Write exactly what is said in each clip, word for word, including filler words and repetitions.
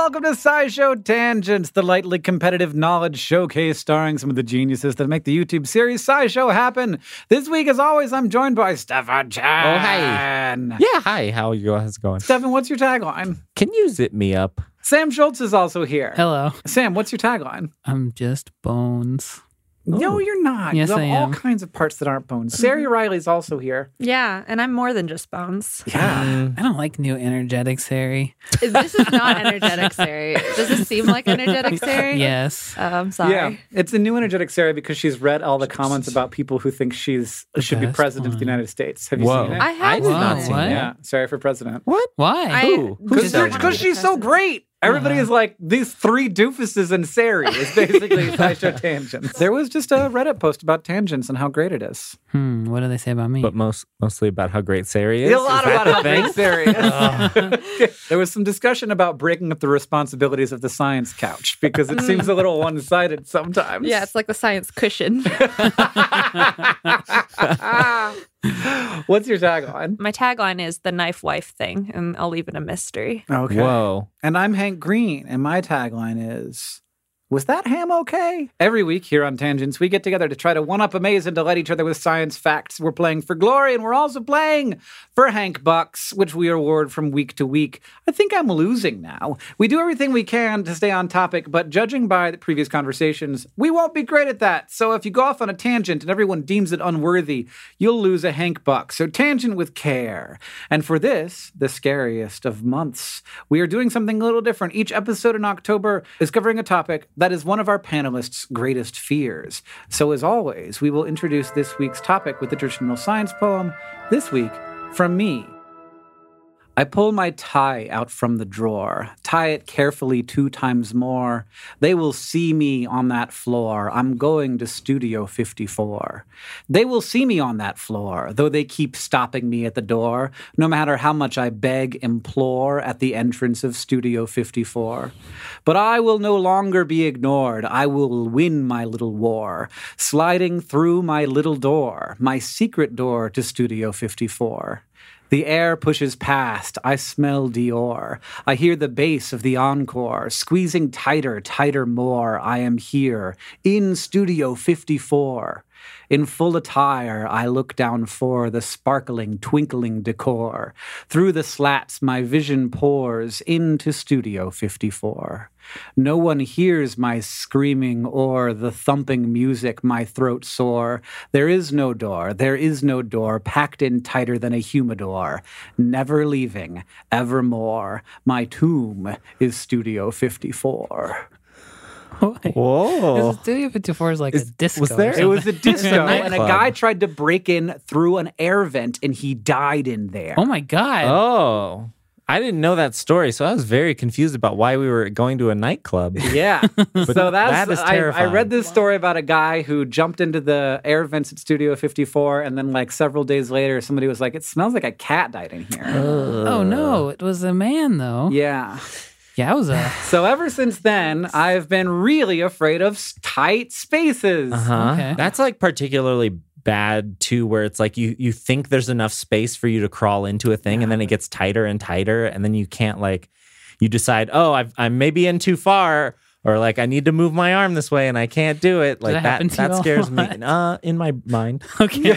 welcome to SciShow Tangents, the lightly competitive knowledge showcase starring some of the geniuses that make the YouTube series SciShow happen. This week, as always, I'm joined by Stefan Chan. Oh, hi. Yeah, hi. How are you guys going? Stefan, what's your tagline? Can you zip me up? Sam Schultz is also here. Hello. Sam, what's your tagline? I'm just bones. No, you're not. Yes, you have I all am. kinds of parts that aren't bones. Sarah Riley's also here. Yeah, and I'm more than just bones. Yeah. I don't like new energetic Sari. This is not energetic, Sari. Does this seem like energetic, Sari? Yes. Oh, I'm sorry. Yeah, it's a new energetic Sarah because she's read all the comments about people who think she's The should be best president of the one. United States. Have you Whoa. seen it? I have I did not Whoa, see what? that. Yeah, Sarah for president. What? Why? I Who? Who did Because not want to be she's so president. great. Everybody Uh-huh. is like, these three doofuses and Sari is basically SciShow Tangents. There was just a Reddit post about tangents and how great it is. Hmm. What do they say about me? But most mostly about how great Sari is. A lot Is that about the how thing? great Sari is. There was some discussion about breaking up the responsibilities of the science couch because it seems a little one-sided sometimes. Yeah, it's like the science cushion. What's your tagline? My tagline is the knife wife thing, and I'll leave it a mystery. Okay. Whoa. And I'm Hank Green, and my tagline is, was that ham okay? Every week here on Tangents, we get together to try to one-up amaze and delight each other with science facts. We're playing for glory, and we're also playing for Hank Bucks, which we award from week to week. I think I'm losing now. We do everything we can to stay on topic, but judging by the previous conversations, we won't be great at that. So if you go off on a tangent and everyone deems it unworthy, you'll lose a Hank Buck. So tangent with care. And for this, the scariest of months, we are doing something a little different. Each episode in October is covering a topic that is one of our panelists' greatest fears. So as always, we will introduce this week's topic with the traditional science poem, this week from me. I pull my tie out from the drawer, tie it carefully two times more. They will see me on that floor. I'm going to Studio fifty-four. They will see me on that floor, though they keep stopping me at the door, no matter how much I beg, implore at the entrance of Studio fifty-four. But I will no longer be ignored. I will win my little war, sliding through my little door, my secret door to Studio fifty-four. The air pushes past. I smell Dior. I hear the bass of the encore, squeezing tighter, tighter more. I am here in Studio fifty-four. In full attire, I look down for the sparkling, twinkling decor. Through the slats, my vision pours into Studio fifty-four. No one hears my screaming or the thumping music, my throat sore. There is no door, there is no door, packed in tighter than a humidor. Never leaving, evermore. My tomb is Studio fifty-four. Whoa. Studio fifty-four is like Is- a disco. was there- or It was a disco, nightclub. and a guy tried to break in through an air vent, and he died in there. something. Oh my god. Oh. I didn't know that story, so I was very confused about why we were going to a nightclub. Yeah. So that's, that is I, I terrifying. read this story about a guy who jumped into the air vents at Studio fifty-four, and then like several days later, somebody was like, it smells like a cat died in here. Oh no, it was a man though. Yeah. Yowza. So ever since then, I've been really afraid of s- tight spaces. Uh-huh. Okay. That's like particularly bad too, where it's like you you think there's enough space for you to crawl into a thing, and then it gets tighter and tighter, and then you can't like you decide, oh, I've, I'm maybe in too far, or like I need to move my arm this way and I can't do it. Like that that happen to that you a scares me. lot? Uh, in my mind, Okay.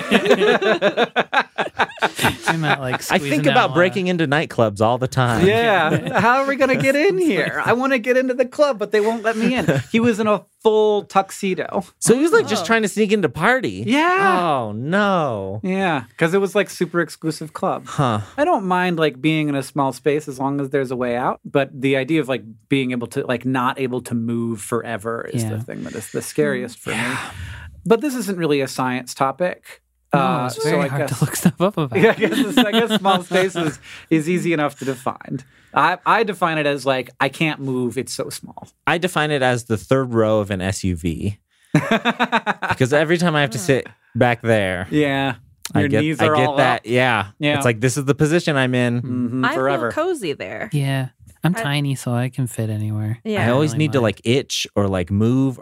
I'm not like I squeezing think down about a lot. breaking into nightclubs all the time. Yeah. How are we going to get in here? I want to get into the club, but they won't let me in. He was in a full tuxedo. So he was like just Oh. trying to sneak into party. Yeah. Oh no. Yeah. Because it was like super exclusive club. Huh. I don't mind like being in a small space as long as there's a way out. But the idea of like being able to like not able to move forever is Yeah. the thing that is the scariest for me. But this isn't really a science topic. No, Uh, it's very so I hard guess, to look stuff up about. Yeah, I guess, I guess small spaces is easy enough to define. I, I define it as like I can't move. It's so small. I define it as the third row of an S U V because every time I have to sit back there, Yeah. Your I get knees I are get all that. up. Yeah. Yeah. It's like this is the position I'm in. Mhm, I forever. feel cozy there. Yeah. I'm I- tiny, so I can fit anywhere. Yeah. I always really need to mind. like itch or like move or like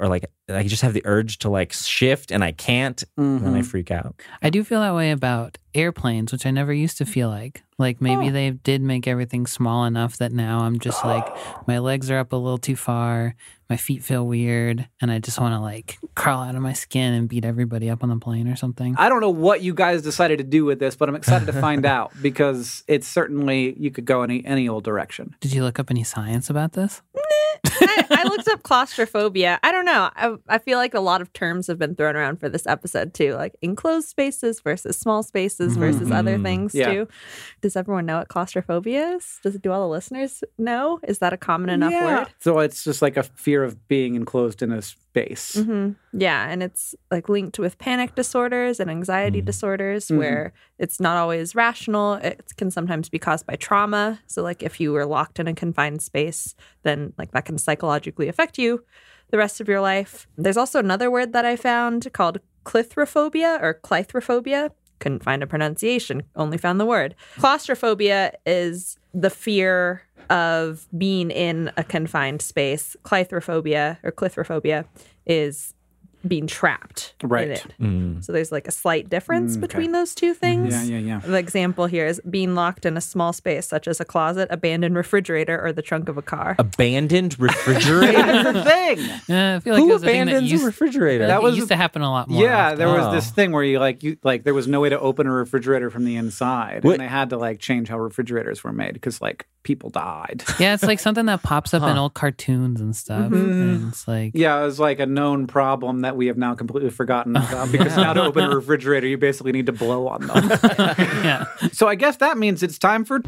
I just have the urge to like shift and I can't, and then I freak out. I do feel that way about airplanes, which I never used to feel like. Like maybe Oh. they did make everything small enough that now I'm just like, my legs are up a little too far, my feet feel weird, and I just want to like crawl out of my skin and beat everybody up on the plane or something. I don't know what you guys decided to do with this, but I'm excited to find out because it's certainly, you could go any any old direction. Did you look up any science about this? I, I looked up claustrophobia. I don't know. I, I feel like a lot of terms have been thrown around for this episode too, like enclosed spaces versus small spaces versus other things Yeah. too. Does everyone know what claustrophobia is? Does do all the listeners know? Is that a common enough Yeah. word? So it's just like a fear of being enclosed in a space. hmm Yeah, and it's like linked with panic disorders and anxiety disorders where it's not always rational. It can sometimes be caused by trauma. So like if you were locked in a confined space, then like that can psychologically affect you the rest of your life. There's also another word that I found called clithrophobia or clithrophobia. Couldn't find a pronunciation, only found the word. Claustrophobia is the fear of being in a confined space. Clithrophobia or clithrophobia is being trapped Right. in it. Mm. So there's like a slight difference Mm, okay. between those two things. Yeah, yeah, yeah. The example here is being locked in a small space, such as a closet, abandoned refrigerator, or the trunk of a car. Abandoned refrigerator? That's the thing. Uh, I feel like it Who was a thing that abandons used, a refrigerator? that That was- used to happen a lot more. Yeah, often. there was Oh. this thing where you like you like there was no way to open a refrigerator from the inside, What- and they had to like change how refrigerators were made because like people died. Yeah, it's like something that pops up in Huh. old cartoons and stuff. Mm-hmm. And it's like, Yeah, it was like a known problem that we have now completely forgotten about because now to open a refrigerator, you basically need to blow on them. yeah. So I guess that means it's time for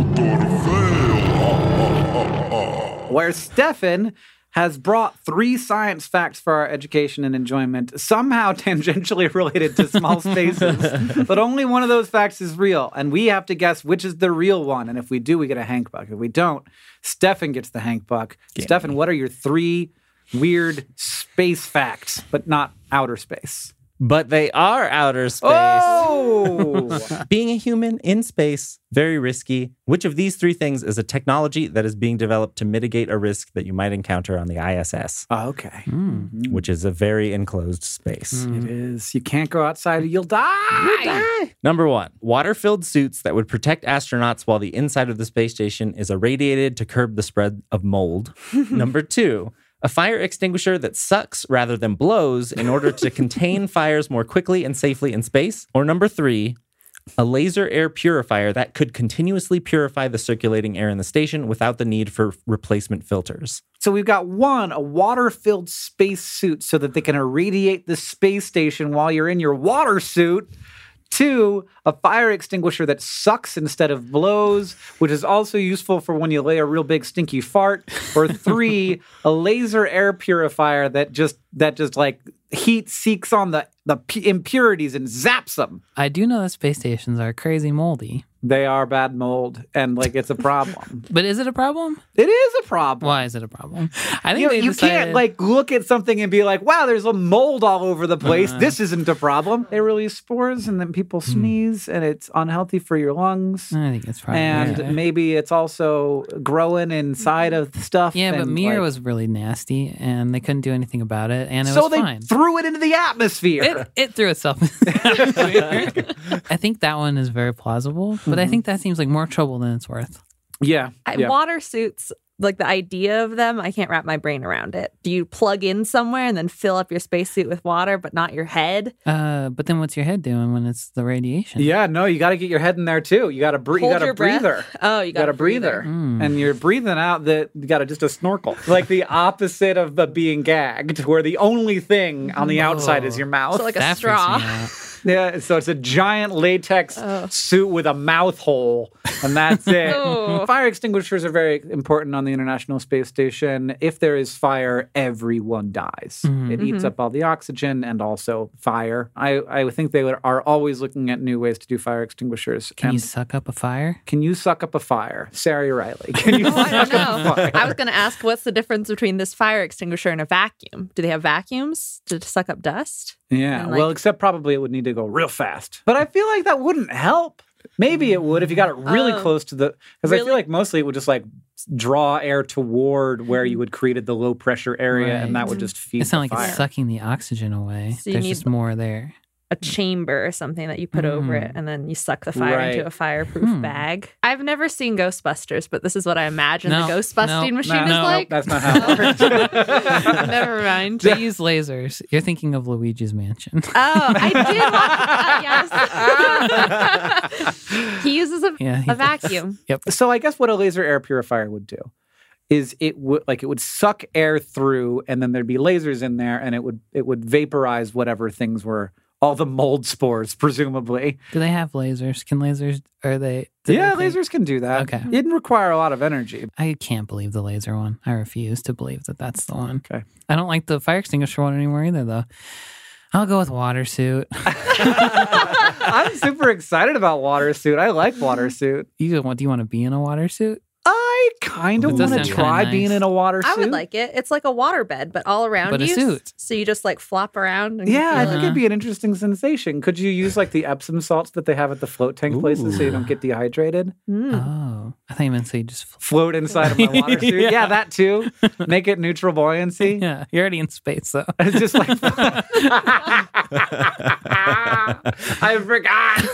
where Stefan has brought three science facts for our education and enjoyment, somehow tangentially related to small spaces. But only one of those facts is real, and we have to guess which is the real one. And if we do, we get a Hank Buck. If we don't, Stefan gets the Hank Buck. Stefan, what are your three weird space facts, but not outer space? But they are outer space. Oh! Being a human in space, very risky. Which of these three things is a technology that is being developed to mitigate a risk that you might encounter on the I S S, Okay. which is a very enclosed space? It is. You can't go outside or you'll die. Number one, water-filled suits that would protect astronauts while the inside of the space station is irradiated to curb the spread of mold. Number two, a fire extinguisher that sucks rather than blows in order to contain fires more quickly and safely in space. Or number three, a laser air purifier that could continuously purify the circulating air in the station without the need for replacement filters. So we've got one, a water-filled space suit so that they can irradiate the space station while you're in your water suit. Two, a fire extinguisher that sucks instead of blows, which is also useful for when you lay a real big stinky fart. Or three, a laser air purifier that just that just like heat seeks on the the p- impurities and zaps them. I do know that space stations are crazy moldy. They are bad mold, and like it's a problem. But is it a problem? It is a problem. Why is it a problem? I think You, know, they you decided, can't like look at something and be like, wow, there's a mold all over the place. Uh-huh. This isn't a problem. They release spores and then people sneeze and it's unhealthy for your lungs. I think it's probably And yeah. maybe it's also growing inside of stuff. Yeah, but and, Mir like- was really nasty, and they couldn't do anything about it, and it so was they fine. threw it into the atmosphere. It, it threw itself. in the atmosphere. I think that one is very plausible, but I think that seems like more trouble than it's worth. yeah. I, yeah. Water suits, like the idea of them, I can't wrap my brain around it. Do you plug in somewhere and then fill up your spacesuit with water, but not your head? Uh, but then what's your head doing when it's the radiation? Yeah, no, you got to get your head in there too. You got to breathe. You Hold got a your breath? breather. Oh, you You got, got a breather, Mm. and you're breathing out. That you got to just a snorkel, like the opposite of the being gagged, where the only thing on the outside is your mouth. So like a That freaks me straw. out. Yeah, so it's a giant latex Oh. suit with a mouth hole, and that's it. Oh. Fire extinguishers are very important on the International Space Station. If there is fire, everyone dies. Mhm. It eats up all the oxygen and also fire. I, I would think they would, are always looking at new ways to do fire extinguishers. Can you And suck up a fire? can you suck up a fire? Sarah Riley, can you Oh, I suck don't up a know. fire? I was going to ask, what's the difference between this fire extinguisher and a vacuum? Do they have vacuums to suck up dust? Yeah, And, like- well, except probably it would need to go real fast. But I feel like that wouldn't help. Maybe it would if you got it really Oh. close to the, because I Really? feel like mostly it would just like draw air toward where you had created the low pressure area, and that Right. would just feed It's not the like fire. it's sucking the oxygen away. So you There's need- just more there. A chamber or something that you put over it, Mm. and then you suck the fire Right. into a fireproof Hmm. bag. I've never seen Ghostbusters, but this is what I imagine No, the ghost busting no, machine No, is no, like. that's not how it works. Never mind. They use lasers. You're thinking of Luigi's Mansion. Oh, I did watch that, yes. He uses a, Yeah, he a does. vacuum. So I guess what a laser air purifier would do is it would like it would suck air through, and then there'd be lasers in there, and it would it would vaporize whatever things were, all the mold spores, presumably. Do they have lasers? Can lasers? Are they? do Yeah, they think- lasers can do that. Okay. It didn't require a lot of energy. I can't believe the laser one. I refuse to believe that that's the one. Okay. I don't like the fire extinguisher one anymore either, though. I'll go with water suit. I'm super excited about water suit. I like water suit. You what? Do you want to be in a water suit? I kind of It does want to sound try kinda being nice. in a water suit. I would like it. It's like a water bed, but all around But a you. suit. So you just like flop around. And Yeah, I feel think it. it'd be an interesting sensation. Could you use like the Epsom salts that they have at the float tank places so you don't get dehydrated? Mm. Oh, I thought you meant so you just. Float inside of my water suit. Yeah. Yeah. that too. Make it neutral buoyancy. Yeah, you're already in space, though. It's just like I forgot.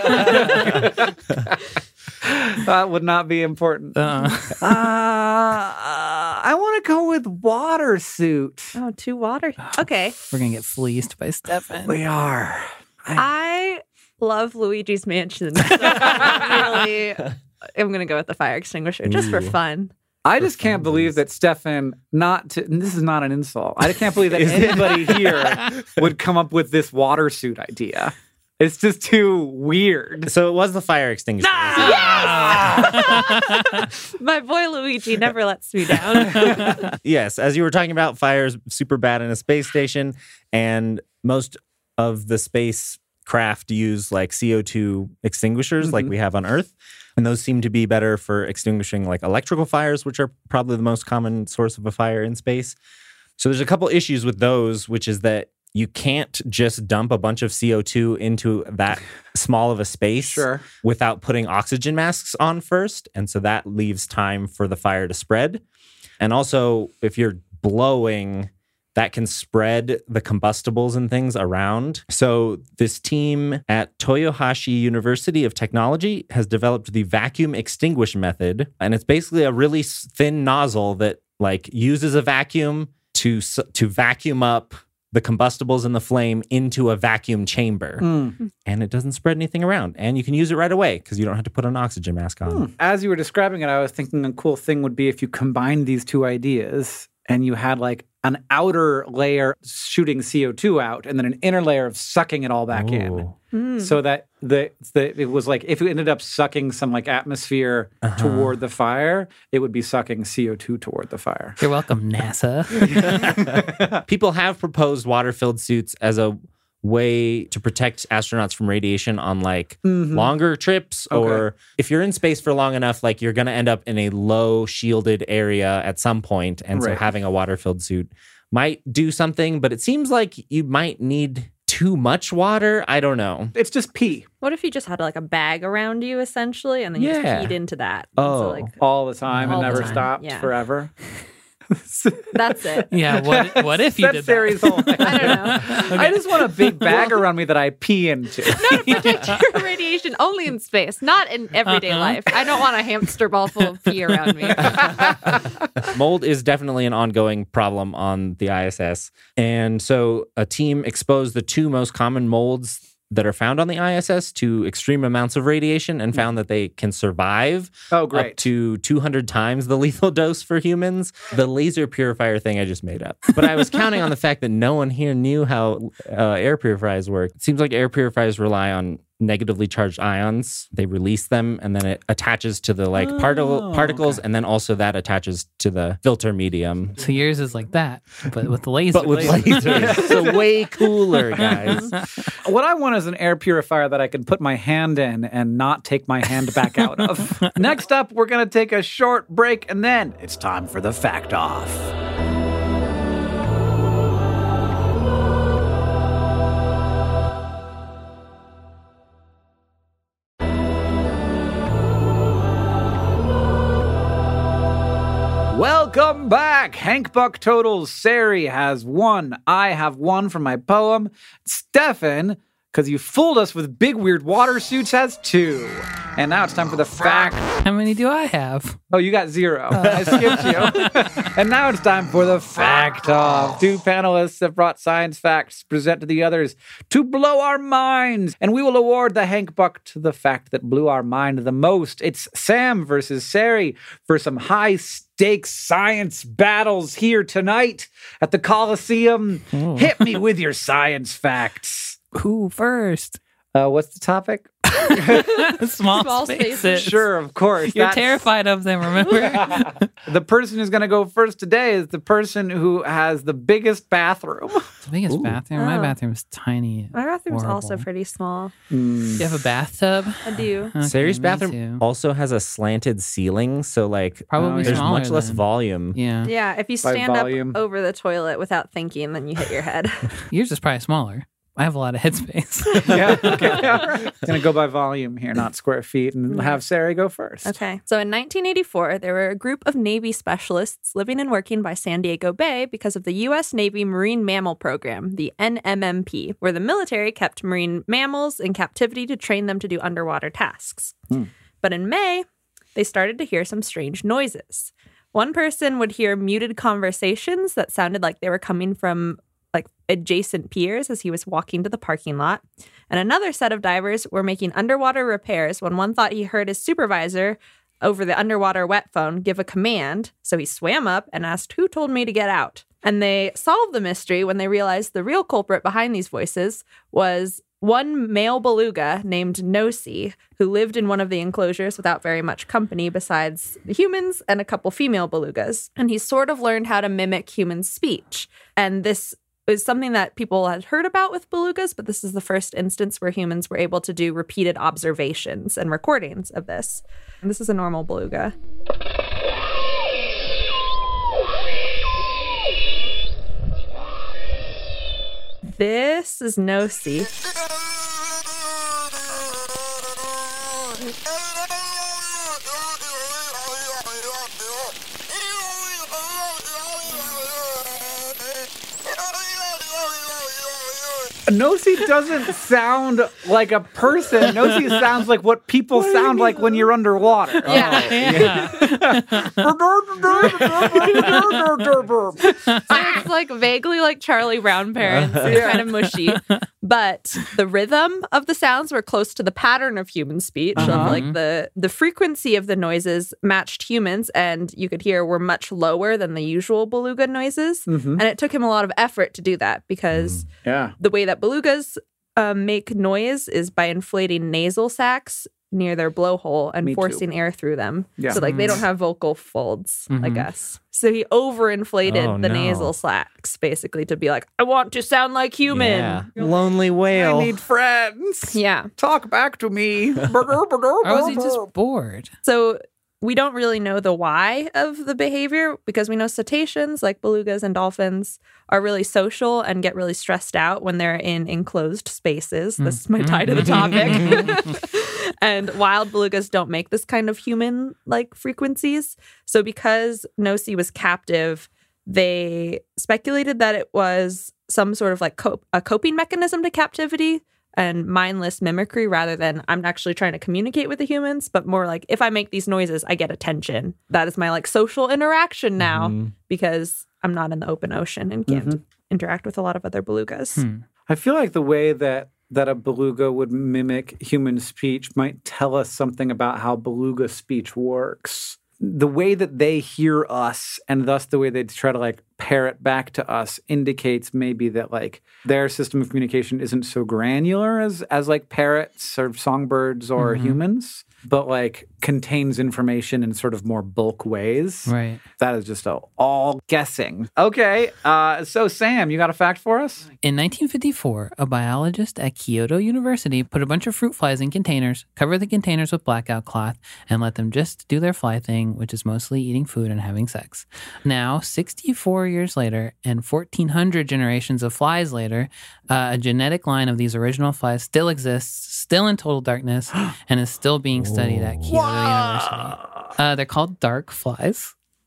That would not be important. Uh, Uh, I want to go with water suit. Oh, two water. Okay. we're gonna get fleeced by Stefan. We are. I love Luigi's Mansion. So I really, I'm going to go with the fire extinguisher just for Ooh. fun. I just can't believe that Stefan, not to, and this is not an insult. I can't believe that anybody here would come up with this water suit idea. It's just too weird. So it was the fire extinguisher. My boy Luigi never lets me down. Yes, as you were talking about, fire's super bad in a space station, and most of the space craft use like C O two extinguishers like we have on Earth. And those seem to be better for extinguishing like electrical fires, which are probably the most common source of a fire in space. So there's a couple issues with those, which is that you can't just dump a bunch of C O two into that small of a space Sure. without putting oxygen masks on first. And so that leaves time for the fire to spread. And also, if you're blowing, that can spread the combustibles and things around. So this team at Toyohashi University of Technology has developed the vacuum extinguish method. And it's basically a really s- thin nozzle that like uses a vacuum to s- to vacuum up the combustibles in the flame into a vacuum chamber. Mm. And it doesn't spread anything around. And you can use it right away because you don't have to put an oxygen mask on. As you were describing it, I was thinking a cool thing would be if you combined these two ideas and you had like an outer layer shooting C O two out and then an inner layer of sucking it all back in. Ooh. Mm. So that the, the it was like if it ended up sucking some like atmosphere Uh-huh. toward the fire, it would be sucking C O two toward the fire. You're welcome, NASA. People have proposed water-filled suits as a way to protect astronauts from radiation on like longer trips, Okay. or if you're in space for long enough, like you're going to end up in a low shielded area at some point, and so Right. having a water-filled suit might do something, but it seems like you might need too much water. I don't know. It's just pee What if you just had like a bag around you essentially, and then you Yeah. just feed into that? And Oh. so, like, all the time All and the never time, stopped yeah. forever. that's it. Yeah, what what if you That's did Sari's that? whole thing. I don't know. I just want a big bag around me that I pee into. No, to protect your radiation only in space, not in everyday Uh-huh. life. I don't want a hamster ball full of pee around me. Mold is definitely an ongoing problem on the I S S. And so a team exposed the two most common molds that are found on the I S S to extreme amounts of radiation and found that they can survive Oh, up great. to two hundred times the lethal dose for humans. The laser purifier thing I just made up. But I was counting on the fact that no one here knew how uh, air purifiers work. It seems like air purifiers rely on negatively charged ions. They release them and then it attaches to the like particle Oh, particles, okay. and then also that attaches to the filter medium. So yours is like that, but with the laser. But with lasers. So way cooler, guys. What I want is an air purifier that I can put my hand in and not take my hand back out of. Next up, we're going to take a short break, and then it's time for the fact off. Welcome back. Hank Buck totals. Sari has one. I have one from my poem. Stefan, because you fooled us with big weird water suits, has two. And now it's time for the fact. How many do I have? Oh, you got zero. I skipped you. And now it's time for the fact off. Two panelists have brought science facts to present to the others to blow our minds. And we will award the Hank Buck to the fact that blew our mind the most. It's Sam versus Sari for some high stakes science battles here tonight at the Coliseum. Ooh. Hit me with your science facts. Who first? Uh, what's the topic? Small, Small spaces. spaces. Sure, of course. You're That's- terrified of them, remember? The person who's going to go first today is the person who has the biggest bathroom. The biggest Ooh. bathroom. My Oh. bathroom's tiny. My bathroom's also Horrible. pretty small. Do you have a bathtub? I do. Okay, Sari's me bathroom too. also has a slanted ceiling, so like Probably there's smaller much less then. volume. Yeah. Yeah, if you By stand volume. up over the toilet without thinking, then you hit your head. Yours is probably smaller. I have a lot of headspace. Yeah, okay. Going to go by volume here, not square feet, and have Sari go first. Okay. So in nineteen eighty-four, there were a group of Navy specialists living and working by San Diego Bay because of the U S Navy Marine Mammal Program, the N M M P, where the military kept marine mammals in captivity to train them to do underwater tasks. Hmm. But in May, they started to hear some strange noises. One person would hear muted conversations that sounded like they were coming from like adjacent piers as he was walking to the parking lot. And another set of divers were making underwater repairs when one thought he heard his supervisor over the underwater wet phone give a command. So he swam up and asked, "Who told me to get out?" And they solved the mystery when they realized the real culprit behind these voices was one male beluga named Nosy, who lived in one of the enclosures without very much company besides the humans and a couple female belugas. And he sort of learned how to mimic human speech. And this is something that people had heard about with belugas, but this is the first instance where humans were able to do repeated observations and recordings of this. And this is a normal beluga. This is Nosy. Nosy doesn't sound like a person. Nosy sounds like what people sound like when you're underwater. Yeah. Yeah. So it's like vaguely like Charlie Brown parents. It's kind of mushy. But the rhythm of the sounds were close to the pattern of human speech. Uh-huh. Of like the, the frequency of the noises matched humans, and you could hear were much lower than the usual beluga noises. Mhm. And it took him a lot of effort to do that because Yeah. the way that belugas um, make noise is by inflating nasal sacs near their blowhole and Me too. forcing air through them. Yeah. So like they don't have vocal folds, I Mhm. guess. So he overinflated Oh, the no. nasal sacs basically to be like, I want to sound like human. Yeah. Lonely whale. I need friends. Yeah. Talk back to me. Or was he just bored? So we don't really know the why of the behavior because we know cetaceans like belugas and dolphins are really social and get really stressed out when they're in enclosed spaces. This is my tie to the topic. And wild belugas don't make this kind of human like frequencies. So because Nosy was captive, they speculated that it was some sort of like cop- a coping mechanism to captivity and mindless mimicry rather than I'm actually trying to communicate with the humans, but more like if I make these noises, I get attention. That is my like social interaction now Mhm. because I'm not in the open ocean and can't Mhm. interact with a lot of other belugas. Hmm. I feel like the way that that a beluga would mimic human speech might tell us something about how beluga speech works. The way that they hear us and thus the way they try to like parrot back to us indicates maybe that like their system of communication isn't so granular as as like parrots or songbirds or Mhm. humans, but like contains information in sort of more bulk ways. Right. That is just a, all guessing. Okay, uh, so Sam, you got a fact for us? In nineteen fifty-four, a biologist at Kyoto University put a bunch of fruit flies in containers, covered the containers with blackout cloth, and let them just do their fly thing, which is mostly eating food and having sex. Now, sixty-four years later, and fourteen hundred generations of flies later, uh, a genetic line of these original flies still exists, still in total darkness, and is still being studied at Kyoto University. Uh, they're called dark flies.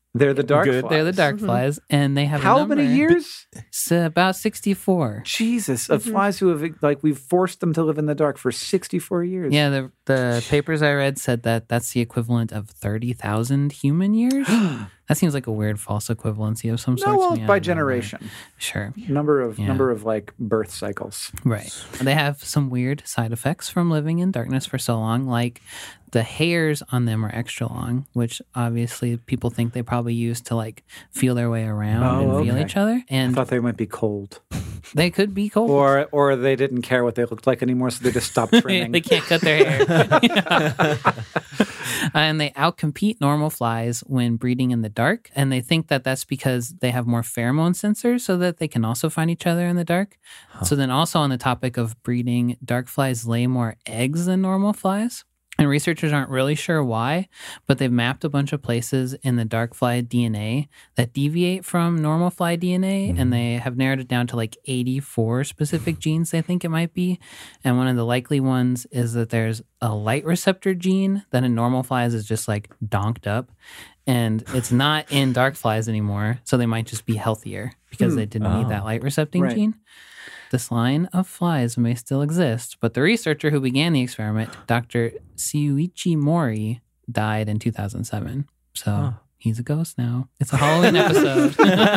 They're the dark Good. flies. They're the dark flies, and they have a How many number- years? It's about sixty-four. Jesus, of flies who have, like, we've forced them to live in the dark for sixty-four years. Yeah, the the papers I read said that that's the equivalent of thirty thousand human years. That seems like a weird false equivalency of some sort. No, to well, me. I by don't know. generation. Sure. Number of Yeah. number of like birth cycles. Right. They have some weird side effects from living in darkness for so long, like the hairs on them are extra long, which obviously people think they probably use to like feel their way around Oh, and feel okay. each other. I And thought they might be cold. they could be cold. Or or they didn't care what they looked like anymore, so they just stopped trimming. They can't cut their hair. And they outcompete normal flies when breeding in the dark. And they think that that's because they have more pheromone sensors so that they can also find each other in the dark. So then also on the topic of breeding, dark flies lay more eggs than normal flies. And researchers aren't really sure why, but they've mapped a bunch of places in the dark fly D N A that deviate from normal fly D N A, and they have narrowed it down to like eighty-four specific genes they think it might be. And one of the likely ones is that there's a light receptor gene that in normal flies is just like donked up, and it's not in dark flies anymore, so they might just be healthier because they didn't need that light recepting Right. gene. This line of flies may still exist, but the researcher who began the experiment, Doctor Shuichi Mori, died in two thousand seven. So he's a ghost now. It's a Halloween episode.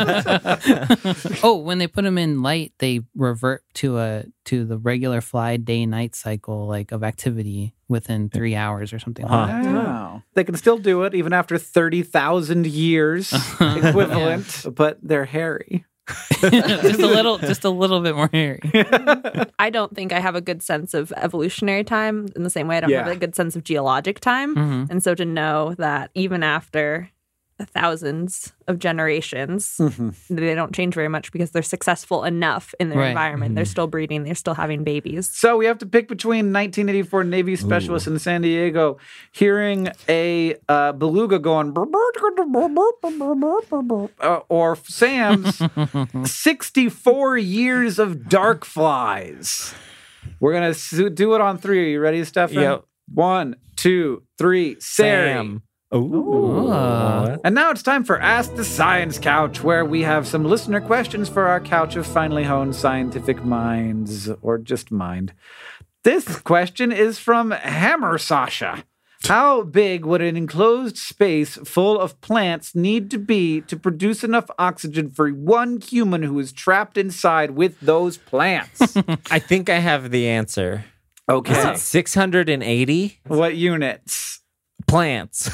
Oh, when they put him in light, they revert to a to the regular fly day-night cycle, like of activity within three hours or something like that. Wow. They can still do it even after thirty thousand years equivalent, but they're hairy. just a little, just a little bit more hairy. I don't think I have a good sense of evolutionary time in the same way I don't Yeah. have a good sense of geologic time. Mhm. And so to know that even after thousands of generations, they don't change very much because they're successful enough in their Right. environment. They're still breeding. They're still having babies. So we have to pick between nineteen eighty-four Navy specialist in San Diego hearing a uh, beluga going uh, or Sam's sixty-four years of dark flies. We're going to do it on three. Are you ready, Stefan? Yep. One, two, three. Sari. Sam. Ooh. Ooh. And now it's time for Ask the Science Couch, where we have some listener questions for our couch of finely honed scientific minds, or just mind. This question is from Hammer Sasha. How big would an enclosed space full of plants need to be to produce enough oxygen for one human who is trapped inside with those plants? I think I have the answer. Okay. six hundred eighty What units? plants.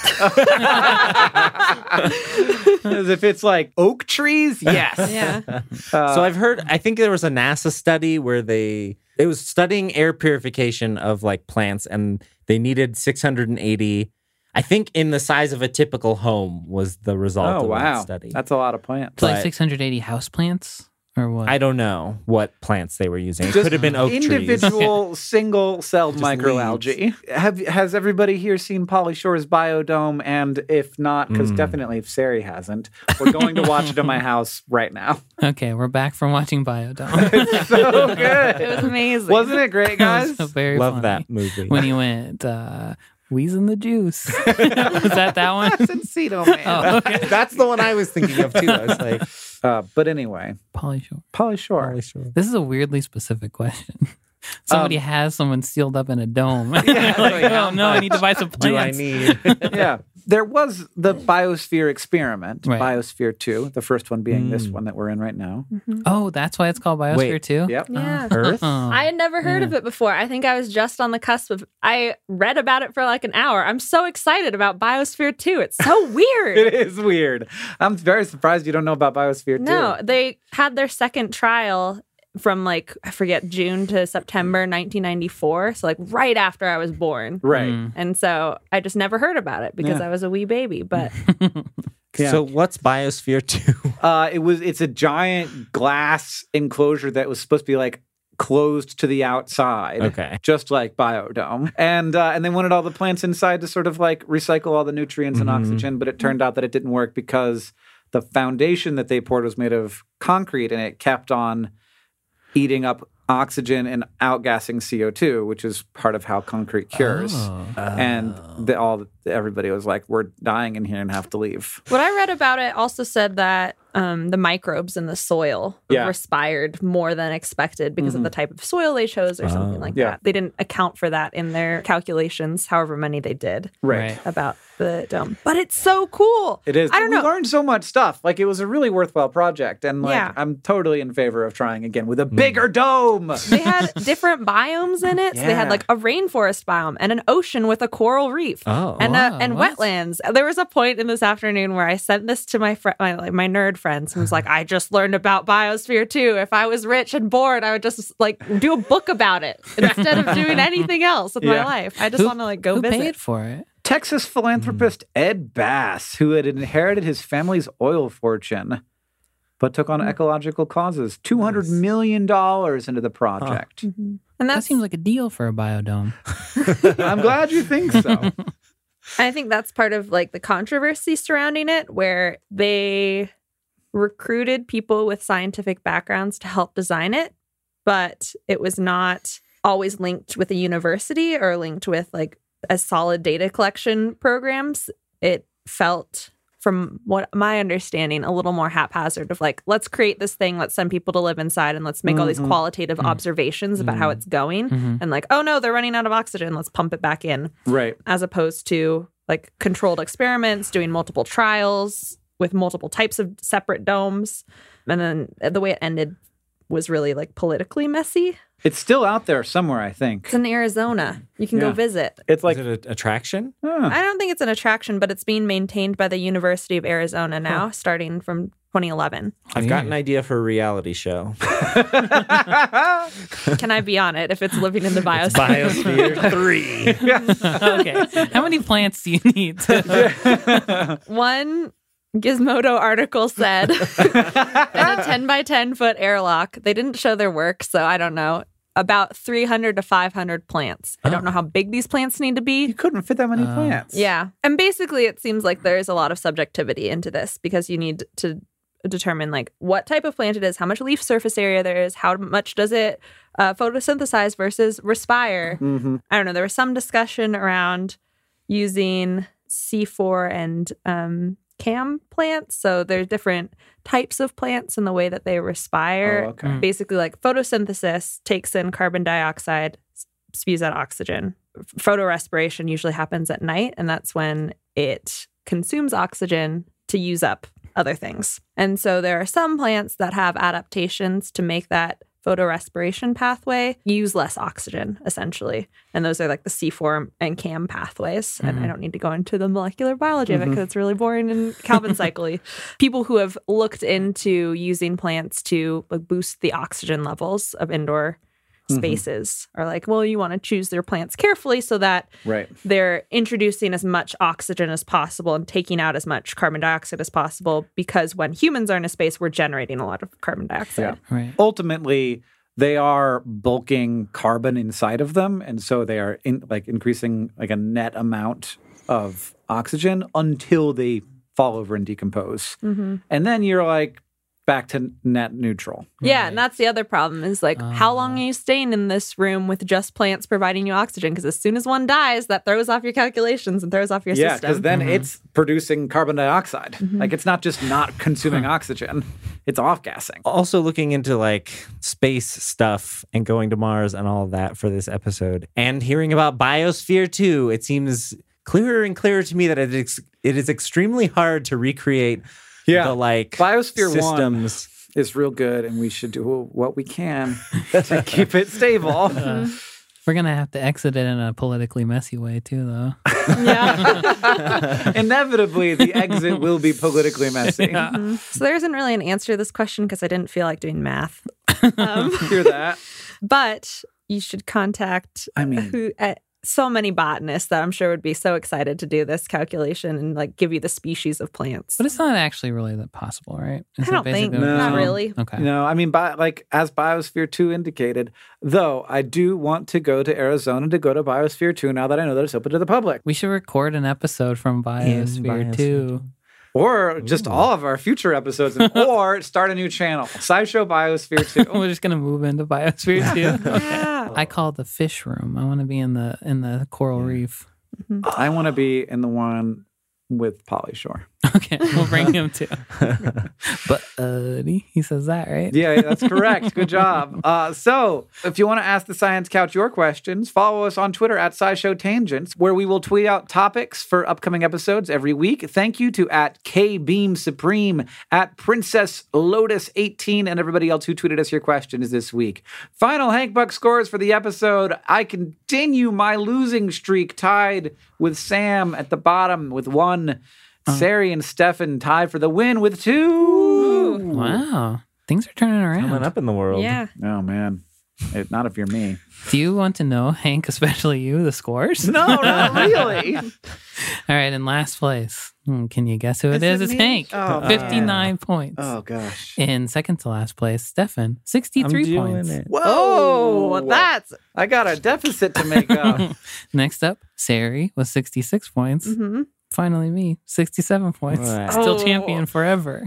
As if it's like oak trees? Yes. Yeah. Uh, So I've heard, I think there was a NASA study where they, it was studying air purification of like plants, and they needed six hundred eighty, I think in the size of a typical home was the result Oh, of wow. that study. That's a lot of plants. It's like But- six hundred eighty house plants or what? I don't know what plants they were using. It Just could have been oak trees. individual single-celled Just microalgae. Have has everybody here seen Pauly Shore's Biodome? And if not, because definitely if Sari hasn't, we're going to watch it in my house right now. Okay, we're back from watching Biodome. It's so good. It was amazing. Wasn't it great, guys? So very Love funny. that movie. When he went, uh, wheezing the juice. Was that that one? Encino Man. Oh, okay. That's the one I was thinking of too. I was like, Uh, but anyway, Pauly Shore. Pauly Shore. Pauly Shore. This is a weirdly specific question. Somebody Um, has someone sealed up in a dome. Yeah, like, how oh no, I need to buy some Do I plants. need? Yeah. There was the Biosphere experiment, Right. Biosphere two, the first one being this one that we're in right now. Oh, that's why it's called Biosphere Wait. too? Yep. Yeah. Earth? Oh. I had never heard of it before. I think I was just on the cusp of. I read about it for like an hour. I'm so excited about Biosphere two. It's so weird. It is weird. I'm very surprised you don't know about Biosphere two. No, they had their second trial from like I forget June to September nineteen ninety-four. So like right after I was born. Right. Mm. And so I just never heard about it because Yeah. I was a wee baby. But Yeah. So what's Biosphere two? Uh, it was. It's a giant glass enclosure that was supposed to be like closed to the outside. Okay. Just like Biodome, and uh, and they wanted all the plants inside to sort of like recycle all the nutrients and oxygen, but it turned out that it didn't work because the foundation that they poured was made of concrete, and it kept on eating up oxygen and outgassing C O two, which is part of how concrete cures. Oh. And the, all everybody was like, we're dying in here and have to leave. What I read about it also said that um, the microbes in the soil Yeah. respired more than expected because of the type of soil they chose or something like Yeah. that. They didn't account for that in their calculations, however many they did Right. Right. about the dome. But it's so cool. It is. I don't we know. learned so much stuff. Like, it was a really worthwhile project. And, like, Yeah. I'm totally in favor of trying again with a bigger dome. They had different biomes in it. So they had Yeah. like a rainforest biome and an ocean with a coral reef. Oh. and wow, uh, and what? wetlands. There was a point in this afternoon where I sent this to my fr- my, like, my nerd friends and was like, I just learned about Biosphere two. If I was rich and bored, I would just like do a book about it instead of doing anything else with Yeah. my life. I just Who- want to like go Who visit. paid for it? Texas philanthropist Ed Bass, who had inherited his family's oil fortune, but took on ecological causes, two hundred million dollars into the project. And That that's seems like a deal for a biodome. I'm glad you think so. I think that's part of like the controversy surrounding it, where they recruited people with scientific backgrounds to help design it, but it was not always linked with a university or linked with like a solid data collection programs. It felt, from what my understanding, a little more haphazard of like, let's create this thing, let's send people to live inside and let's make all these qualitative observations about how it's going. And like, oh no, they're running out of oxygen, let's pump it back in. Right. As opposed to like controlled experiments, doing multiple trials with multiple types of separate domes. And then the way it ended was really like politically messy. It's still out there somewhere, I think. It's in Arizona. You can Yeah. go visit. It's like, Is it an attraction? huh. I don't think it's an attraction, but it's being maintained by the University of Arizona now, starting from twenty eleven. I've got an idea for a reality show. Can I be on it if it's living in the biosphere? Biosphere three. Okay. How many plants do you need? To... One Gizmodo article said in a ten by ten foot airlock, they didn't show their work, so I don't know, about three hundred to five hundred plants. I don't know how big these plants need to be. You couldn't fit that many Uh, plants. Yeah. And basically, it seems like there is a lot of subjectivity into this because you need to determine like what type of plant it is, how much leaf surface area there is, how much does it uh, photosynthesize versus respire. Mm-hmm. I don't know. There was some discussion around using C four and um, CAM plants. So there's different types of plants and the way that they respire. Oh, okay. Basically, like photosynthesis takes in carbon dioxide, s- spews out oxygen. Photorespiration usually happens at night, and that's when it consumes oxygen to use up other things. And so there are some plants that have adaptations to make that photorespiration pathway use less oxygen, essentially. And those are like the C four and CAM pathways. And I don't need to go into the molecular biology of it because it's really boring and Calvin cycle-y. People who have looked into using plants to like boost the oxygen levels of indoor spaces are like, well, you want to choose their plants carefully so that Right. they're introducing as much oxygen as possible and taking out as much carbon dioxide as possible, because when humans are in a space, we're generating a lot of carbon dioxide. Yeah. Right. Ultimately, they are bulking carbon inside of them, and so they are in, like increasing like a net amount of oxygen until they fall over and decompose, and then you're like back to net neutral. Yeah, and that's the other problem is like, how long are you staying in this room with just plants providing you oxygen? Because as soon as one dies, that throws off your calculations and throws off your Yeah, system. because then it's producing carbon dioxide. Like it's not just not consuming oxygen; it's off gassing. Also looking into like space stuff and going to Mars and all of that for this episode, and hearing about Biosphere two, it seems clearer and clearer to me that it is, it is extremely hard to recreate Yeah. the like Biosphere systems. one is real good, and we should do what we can to keep it stable. We're going to have to exit it in a politically messy way, too, though. yeah. Inevitably, the exit will be politically messy. So there isn't really an answer to this question because I didn't feel like doing math. Um, Hear that? but you should contact I mean- who, uh, so many botanists that I'm sure would be so excited to do this calculation and like give you the species of plants. But it's not actually really that possible, right? Is I it don't think- basically- not really. Okay. No, I mean, bi- like as Biosphere two indicated, though, I do want to go to Arizona to go to Biosphere two now that I know that it's open to the public. We should record an episode from Biosphere Biosphere two. Or just Ooh. all of our future episodes, or start a new channel, SciShow Biosphere two. We're just gonna move into Biosphere too. Yeah. I call it the fish room. I want to be in the in the coral reef. I want to be in the one with Pauly Shore. Okay, we'll bring him too. But uh, he says that, right? Yeah, that's correct. Good job. Uh, so, if you want to ask the Science Couch your questions, follow us on Twitter at SciShow Tangents, where we will tweet out topics for upcoming episodes every week. Thank you to at KBeam Supreme, at Princess Lotus eighteen, and everybody else who tweeted us your questions this week. Final Hank Buck scores for the episode. I continue my losing streak, tied with Sam at the bottom with one. Sari and Stefan tied for the win with two. Wow, things are turning around. Coming up in the world. Yeah. Oh, man. It, not if you're me. Do you want to know, Hank, especially you, the scores? No, not really. All right, in last place. Hmm, can you guess who it Is is? it It's me? Hank. Oh, fifty-nine points. Oh, gosh. In second to last place, Stefan, I'm sixty-three doing points. it. Whoa. Oh, that's. I got a deficit to make up. Next up, Sari with sixty-six points. Mhm. Finally, me, sixty-seven points. Right. Still Oh. champion forever.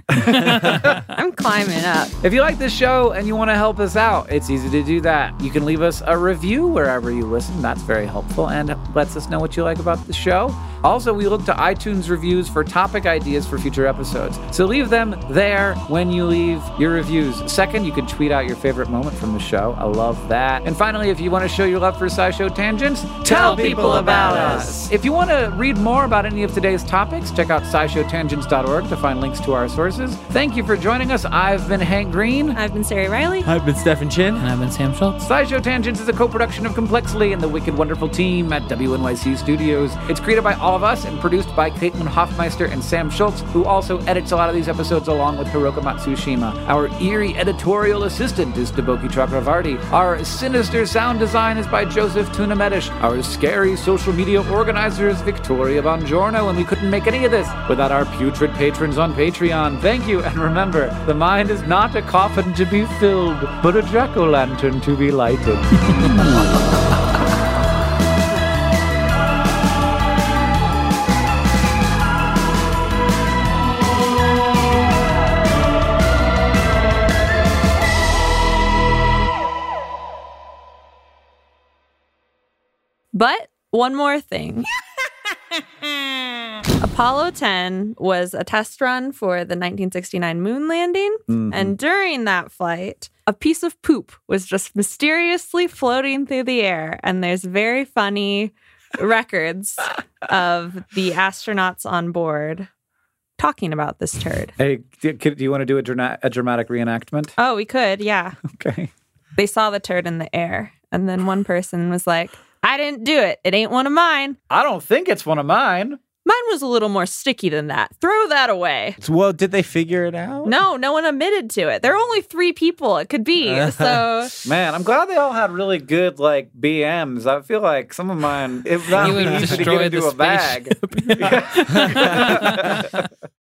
I'm climbing up. If you like this show and you want to help us out, it's easy to do that. You can leave us a review wherever you listen. That's very helpful and lets us know what you like about the show. Also, we look to iTunes reviews for topic ideas for future episodes. So leave them there when you leave your reviews. Second, you can tweet out your favorite moment from the show. I love that. And finally, if you want to show your love for SciShow Tangents, tell people about us. If you want to read more about any of today's topics, check out sci show tangents dot org to find links to our sources. Thank you for joining us. I've been Hank Green. I've been Sari Riley. I've been Stefan Chin. And I've been Sam Schultz. SciShow Tangents is a co-production of Complexly and the wicked wonderful team at W N Y C Studios. It's created by all of us and produced by Caitlin Hoffmeister and Sam Schultz, who also edits a lot of these episodes along with Hiroka Matsushima. Our eerie editorial assistant is Deboki Chakravarti. Our sinister sound design is by Joseph Tunamedish. Our scary social media organizer is Victoria Bongiorno, and we couldn't make any of this without our putrid patrons on Patreon. Thank you, and remember, the mind is not a coffin to be filled, but a jack-o'-lantern to be lighted. But one more thing. Apollo ten was a test run for the nineteen sixty-nine moon landing. Mhm. And during that flight, a piece of poop was just mysteriously floating through the air. And there's very funny records of the astronauts on board talking about this turd. Hey, do, do you want to do a, drama- a dramatic reenactment? Oh, we could, yeah. Okay. They saw the turd in the air. And then one person was like, I didn't do it. It ain't one of mine. I don't think it's one of mine. Mine was a little more sticky than that. Throw that away. Well, did they figure it out? No, no one admitted to it. There are only three people it could be. So Man, I'm glad they all had really good, like, B Ms. I feel like some of mine, if that You would would be easy to destroy get into the a bag.